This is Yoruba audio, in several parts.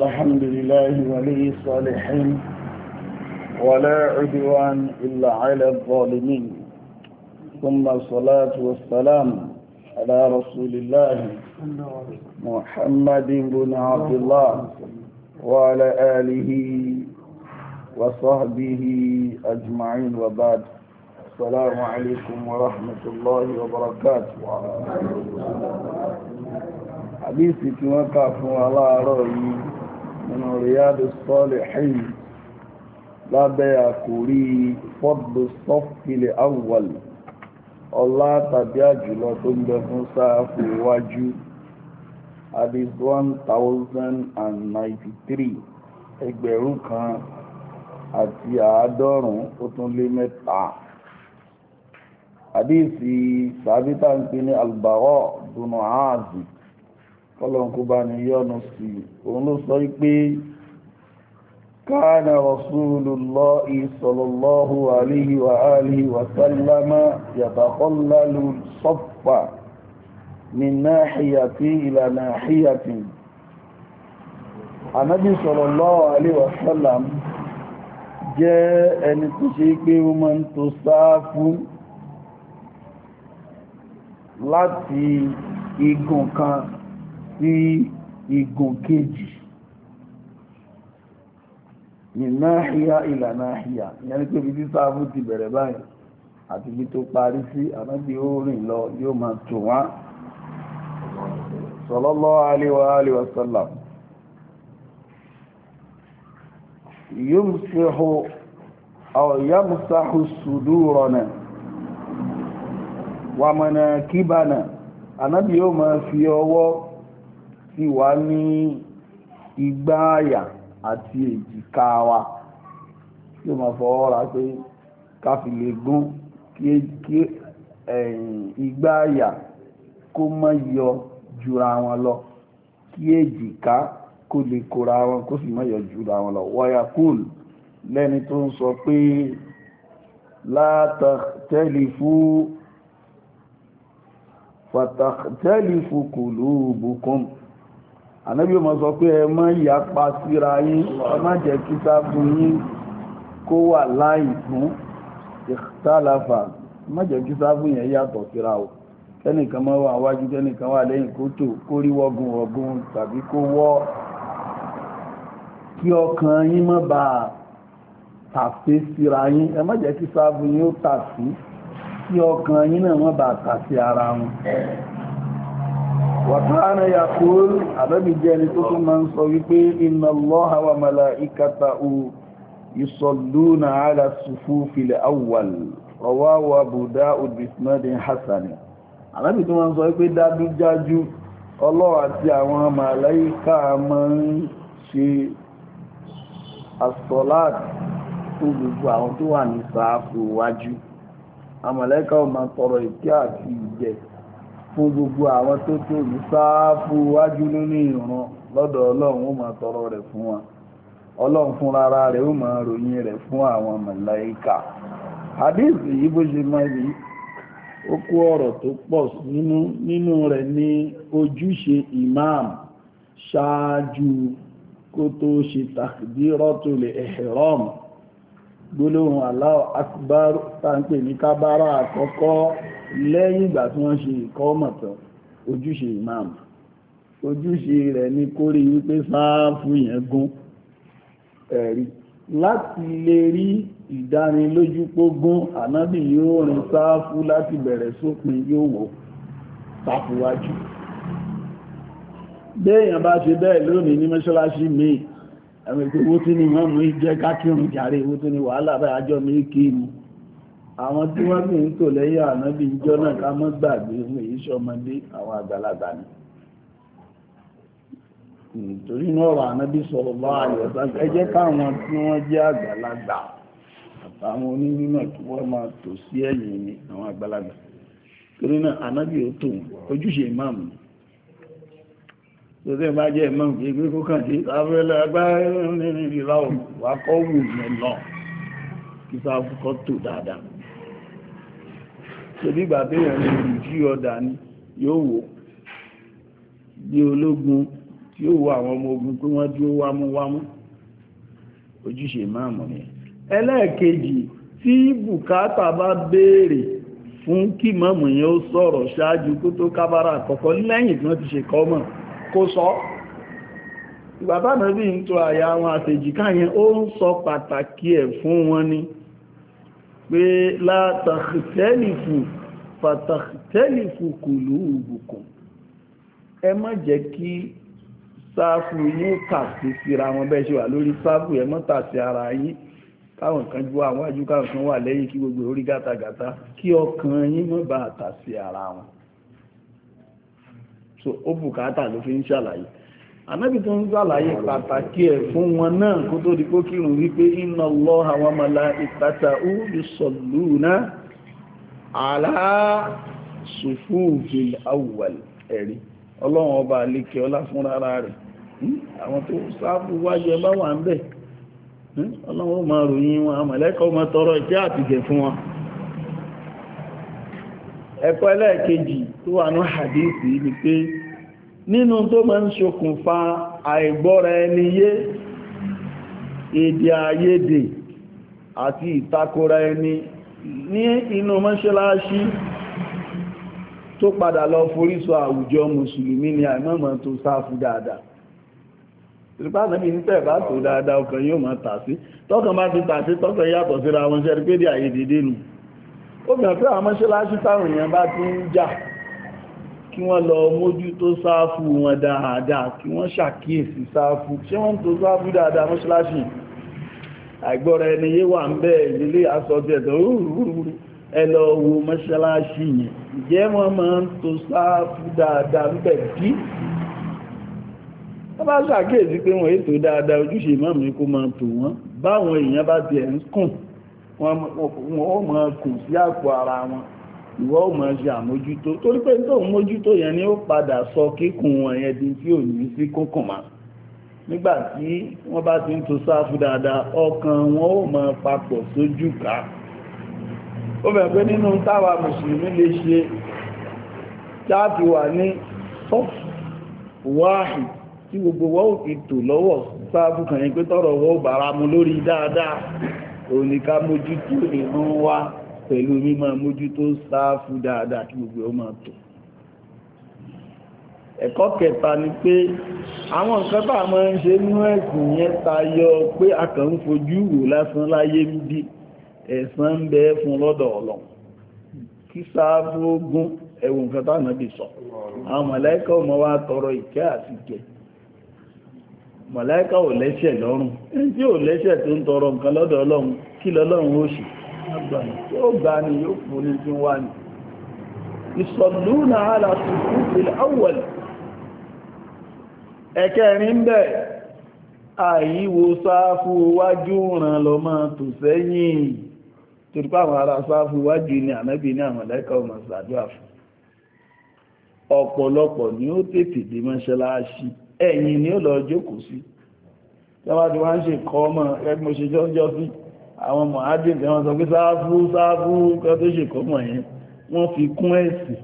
الحمد لله ولي الصالحين ولا عدوان إلا على الظالمين ثم الصلاة والسلام على رسول الله محمد بن عبد الله وعلى آله وصحبه أجمعين وبعد. السلام عليكم ورحمة الله وبركاته. حديثي كما كافوا على رأيي من رياض الصالحين لا بيأكوري فضل الصف الأول الله تبيع جلوة بفنسا فواجه hadith 1093 ẹgbẹ̀rún kan àti àádọ́rùn ó tún lé mẹ́ta. Hadithi sàbítà ń pè ní Al-Bara bin Azib kọlọ̀nkú bá ní yọ́nù sí òun ló sọ pé kana Rasulullahi sallallahu alaihi wa alihi wa sallama yatakhallalu saffa min nahiyati ila nahiyati. Ànábì sallallahu alaihi wa sallam jẹ́ ẹni tó ṣe pé ó máa ń tò sáfù láti igun kan sí igun kejì, min nahiya ila nahiya, ìyẹn ni pé bí tí sáfù ti bẹ̀rẹ̀ báyìí àti bí tó parí sí Ànábì ó rìn lọ yóò máa tò wọ́n sallallahu alaihi wa alihi wa sallam. Yumsihu aw yamsahu sudurana wa manakibana. Ànábì yóò máa fi ọwọ́ sí wa ní igbá àyà àti èjìká wa, yóò máa fọwọ́ ra pé ká fi lè gún kí igbá àyà kó má yọ jura wọn lọ, kí èjìká kó lè kóra wọn kó sì má yọ jura wọn lọ. Wayakul, lẹ́ni tó ń sọ pé la takhtalifu fatakhtalifu qulubukum. Ànábì máa sọ pé ẹ má yapa síra yín, ẹ má jẹ́ kí sáfù yín kó wà láìpín. Ikhtalafa, má jẹ́ kí sáfù yẹn yàtọ̀ síra o, kẹ́nìkan máa wà wájú kẹ́nìkan wà lẹ́yìn kó tò kó rí wọ́gun ọ̀gun tàbí kó wọ́, kí ọkàn yín má bàa tàfé síra yín. Ẹ má jẹ́ kí sáfù yín ó tàfé, kí ọkàn yín náà má bàa tàfé ara wọn. Wa kana yaqul, Ànábì jẹ́ ẹni tó tún máa ń sọ wípé inna Allaha wa malaikatahu yusalluna ala sufufil awwal. Rawahu Abu Dawud bi isnadin hasan. Ànábì tó máa ń sọ wípé dájúdájú Ọlọ́run àti àwọn màláíkà máa ń ṣe as-salat fún gbogbo àwọn tó wà ní sáàfù wájú. Àwọn màláíkà ó máa tọrọ ìkẹ́ àti ìjẹ fún gbogbo àwọn tó tó ní sáàfù wájú nínú ìran lọ́dọ̀ Ọlọ́run, ó máa tọrọ rẹ̀ fún wọn. Ọlọ́run fún rárá rẹ̀ ó máa ròyìn rẹ̀ fún àwọn màláíkà. Hadith yìí bó ṣe máa rí ó kó ọ̀rọ̀ tó pọ̀ nínú rẹ̀ ní ojúṣe imam ṣáájú kó tó ṣe takbiratul ihram, gbólóhùn Allahu akbar tàǹpẹ̀ ní kábárà àkọ́kọ́ lẹ́yìn ìgbà tí wọ́n ṣe ìkọ́mọ̀ tán. Ojúṣe imam, ojúṣe rẹ̀ ní kó rí wípé sáàfù yẹn gún ẹ̀rí. Láti lè rí ìdánilójú pógún, Ànábì yóò rìn sáàfù láti bẹ̀rẹ̀ sópin, yóò wò sáàfù wájú. Béèyàn bá ṣe bẹ́ẹ̀ lónìí ní mọ́ṣáláṣí míì, ẹ̀mẹ̀ pé owó tí ní wọ́n mú jẹ́ kákírùn jàre, owó tó ní wàhálà bá àjọ méjì mú. Àwọn tí wọ́n bí ń tò lẹ́yìn Ànábì ìjọ náà ká mọ́ gbàgbé ohun èyí ṣọmọdé, àwọn àgbàlagbà ni. Nítorí náà ọ̀rọ̀ Ànábì sallallahu alaihi wasallam, ẹ jẹ́ káwọn tí wọ́n jẹ́ àgbàlagbà àtàwọn onímọ̀ kí wọ́n máa tò sí ẹ̀yìn ní àwọn àgbàlagbà. Torí náà Ànábì ó tò wọ́n, ojúṣe ìmáàmù. Tó tẹ́ bá jẹ́ ìmáàmù kí gbé kó kàn sí afẹ́lẹ́ agbára nínú ìlà wà kọ́ wù mẹ́lọ kí sáfù kọ́ tò dáadáa. Tó bí gbàtẹ́yàn ní ìjú ọ̀dà ni yóò wò bí ológun tí ó wo àwọn ọmọ ogun pé wọ́n dúró wámúwámú ojúṣe ìmáàmù ni. ẹlẹ́ẹ̀kejì tí bùkátà bá béèrè fún kí ìmáàmù yẹn ó sọ̀rọ̀ ṣáájú kó tó kábàrà àkọ́kọ́ lẹ́yìn tí wọ́n ti ṣe kọ́mọ̀ kó sọ ìgbàtà náà bí ń tó àyà àwọn àtẹ̀jìká yẹn ó ń sọ pàtàkì ẹ̀ fún wọn ni pé látàkìtẹ́lìfù fàtàkìtẹ́lìfù kùlúùbùkùn ẹ má jẹ́ kí sáfù yín tàsí síra wọn bẹ́ẹ̀ ṣe wà lórí sáfù ẹ má tàsí ara yín káwọn kan jú àwọn ajú káwọn kan wà lẹ́yìn kí gbogbo orí gátagàtá kí ọkàn yín má bàa tàsí ara wọn. so ó bùkátà ló fi ń ṣàlàyé Ànábì tó ń ṣàlàyé pàtàkì ẹ̀ fún wọn náà kó tó di pé kírun wípé inna Allaha wa malaikatahu yusalluna ala sufufil awwal ẹ̀rí ọlọ́run ọba àlékè ọlá fún rárá rẹ̀ àwọn tó sáfù wájú ẹ bá wà ń bẹ̀ ọlọ́run ó máa ròyìn wọn àmọ̀lẹ́kọ̀ máa tọrọ ìkẹ́ àtìgẹ̀ fún wọn. ẹ̀kọ́ ẹlẹ́ẹ̀kejì tó wà ní hadisi ni pé nínú tó máa ń ṣokùnfà àìgbọ́ra ẹni yé èdè àìyedè àti ìtakora ẹni ní inú mọ́ṣáláṣí tó padà lọ forí sọ àwùjọ mùsùlùmí ni àìmọ́mọ́ tó sáfù dáadáa. ìrìpáàtà bí nípẹ̀ bá tó dáadáa ọkàn yóò máa tàsí tọ́kàn bá ti tàsí tọ́kàn yàtọ̀ síra wọn ṣẹ́rí pé dé àìyedè nù. ó bẹ̀rẹ̀ pé àwọn mọ́ṣáláṣí táwọn èèyàn bá ti ń jà kí wọ́n lọ mójútó sáfù wọn dáadáa kí wọ́n ṣàkíyèsí sáfù ṣé wọ́n tó sáfù dáadáa mọ́ṣáláṣí àìgbọ́ra ẹni yé wà ń bẹ́ẹ̀ nílé asọ́jẹ́tọ̀ rúrúrú ẹ lọ wo mọ́ṣáláṣí yẹn ìjẹ́ wọ́n máa ń tó sáfù dáadáa ń bẹ̀ bí wọ́n bá ṣàkíyèsí pé wọ́n ètò dáadáa ojúṣe ìmáàmù kó máa tò wọ́n báwọn èèyàn bá ti ẹ̀ ń kùn wọ́n ó máa kù sí àpò ara wọn ìwọ ò máa ṣe àmójútó torí pé tó ń mójútó yẹn ni ó padà sọ kíkùn wọn yẹn di tí ò ní sí kúnkùn máa nígbà tí wọ́n bá ti ń tò sáfù dáadáa ọkàn wọn ó máa papọ̀ sójú ká ó bẹ̀rẹ̀ pé nínú táwa mùsùlùmí lè ṣe jáàfi wà ní sọ́fù wáhì tí gbogbo wọ́n ò fi tò lọ́wọ́ sáfù kan yẹn pé tọ́rọ̀ wọ́n ò bára mu lórí dáadáa òun ni ká mójútó ìrun wa pẹ̀lú mímọ̀ mójútó sáfù dáadáa kí gbogbo ó máa tò. ẹ̀kọ́ kẹta ni pé àwọn nǹkan bá máa ń ṣe nínú ẹ̀sìn yẹn tayọ pé a kàn ń fojú wò lásán láyé ń bí ẹ̀san ń bẹ fún lọ́dọ̀ Ọlọ́run kí sáfù ogun ẹ̀wọ̀n nǹkan tá Ànábì sọ àwọn màláíkà ọmọ wa tọrọ ìkẹ́ àti ìkẹ́ màláíkà ò lẹ́ṣẹ̀ lọ́rùn ẹni tí ò lẹ́ṣẹ̀ tó ń tọrọ nǹkan lọ́dọ̀ Ọlọ́run kí lọ́lọ́run ó ṣe yóò gbà ní yóò fún ní tí wá ní ìsọ̀lúnà alàtùkú ilẹ̀ awwal ẹ̀kẹ́rin bẹ̀ àyíwo sáfù wájú ràn lọ máa tò sẹ́yìn torípá àwọn ará sáfù wájú ní Ànábì ní àwọn màláíkà ọmọ ṣàdúrà fún ọ̀pọ̀lọpọ̀ ni ó tètè dé mọ́ṣáláṣí ẹ̀yìn ni ó lọ jókòó sí tọ́wá tí wọ́n ń ṣe kọ́ ọmọ ẹgbẹ́ mo ṣe jọ́jọ́ sí àwọn mọ̀hádìn tí wọ́n sọ pé sáfù kọ́ tó ṣe kọ́ mọ̀ yẹn wọ́n fi kún ẹ̀sìn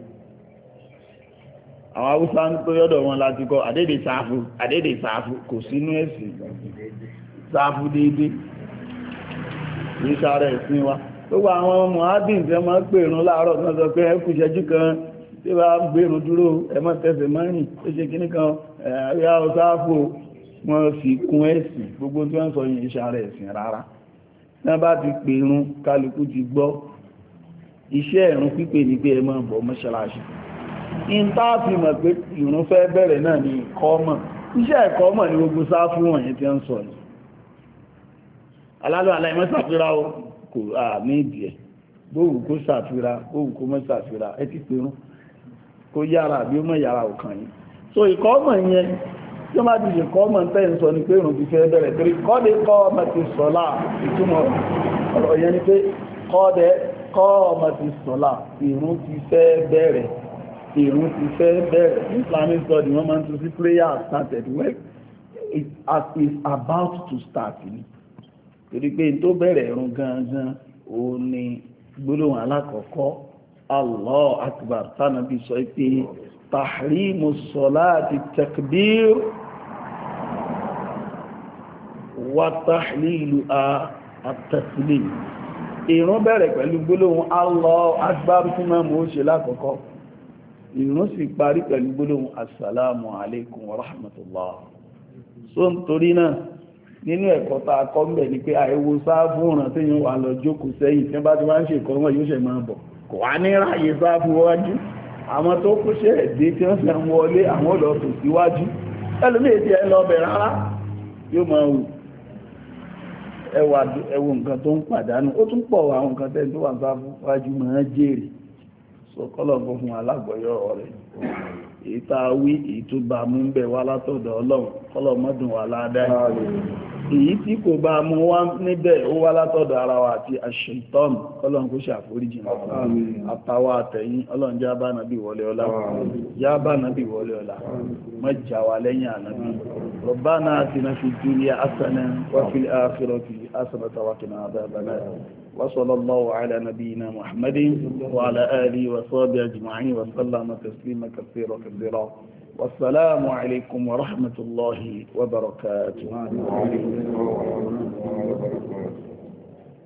àwọn Haúsá ń tó yọ́dọ̀ wọn láti kọ́ àdédè sáfù kò sínú ẹ̀sìn sáfù déédé ní sára ẹ̀sìn wa gbogbo àwọn mọ̀hádìn tí wọ́n pèrún láàárọ̀ tí wọ́n sọ pé ẹkù ìṣẹ́jú kan tí wọ́n gbèrún dúró ẹmọ́ tẹ́sẹ̀ mọ́rin tó ṣe kíní kan ẹ̀yà sáfù wọ́n fi kún ẹ̀sìn gbogbo tí wọ́n sọ yìí sára ẹ̀sìn rárá tí wọ́n bá ti pèrún kálukú ti gbọ́ iṣẹ́ ìrun pípè ní pé ẹ máa bọ̀ mọ́ṣáláṣí in tá fi mọ̀ pé ìrun fẹ́ bẹ̀rẹ̀ náà ní ìkọ́mọ̀ iṣẹ́ ìkọ́mọ̀ ní gbogbo sáfù wọ̀nyí tí ń sọ ní alálọ́ aláìmọ́ sàfíra kò ní ìdí ẹ̀ bóòwù kó sàfíra bóòwù kó mọ́ sàfíra ẹ ti pèrún kó yára bí ó mọ̀ yára ọ̀kan yìí so ìkọ́mọ̀ yẹn tí wọ́n bá ti ṣe kọ́mọ̀ tẹ́ ń sọ ní pé ìrun ti fẹ́ bẹ̀rẹ̀ torí kọ́dé kọ́ ọmọ ti sọ̀lá ìtumọ̀ ọ̀rọ̀ yẹn ni pé kọ́dé kọ́ ọmọ ti sọ̀lá ìrun ti fẹ́ bẹ̀rẹ̀ Islamic study wọ́n máa ń tún sí prayer started well it is about to start ni torí pé tó bẹ̀rẹ̀ ìrun gangan ó ní gbólóhùn alákọ̀ọ́kọ́ Allahu Akbar tánàbí sọ pé tahrimu salati takbir tahlilu at-taslim ìrun bẹ̀rẹ̀ pẹ̀lú gbólóhùn Allahu Akbar tí máa mú ó ṣe lákọ̀ọ́kọ́ ìrun sì parí pẹ̀lú gbólóhùn assalamu alaikum wa rahmatullah so nítorí náà nínú ẹ̀kọ́ tá a kọ́ mbẹ̀ ni pé àìwo sáfù ràn tí yóò wà lọ jókòó sẹ́yìn tí wọ́n bá ti wá ń ṣe ìkọ́ wọn yóò ṣe máa bọ̀ kò wá ní ráàyè sáfù wájú àwọn tó kó ṣe ẹ̀dẹ́ tí wọ́n ṣe ń wọlé àwọn lọ tò síwájú ẹlòmíì tí ẹ lọ bẹ̀ rárá yóò máa wù ẹwọ nǹkan tó ń pàdánù ó tún pọ̀ àwọn nǹkan tẹ́ tó wà sáfù wájú máa jèrè so kọ́lọ̀ fún alágbọ̀yọ̀ rẹ̀ èyí tá a wí èyí tó bá mú ń bẹ̀ wá látọ̀dọ̀ Ọlọ́run kọ́lọ̀ mọ́dún wà ládàá èyí tí kò bá mú wá níbẹ̀ ó wá látọ̀dọ̀ ara wa àti àṣetọ́n Ọlọ́run kó ṣàforíjì àtàwà àtẹ̀yìn Ọlọ́run já bá nàbí wọlé ọlá má jà wá lẹ́yìn ànábì Rabbana atina fid dunya hasanatan wa fil akhirati hasanatan wa qina adhaban nar وصلى الله على نبينا محمد وعلى آله وصحبه أجمعين وسلم تسليما كثيرا والسلام عليكم ورحمة الله وبركاته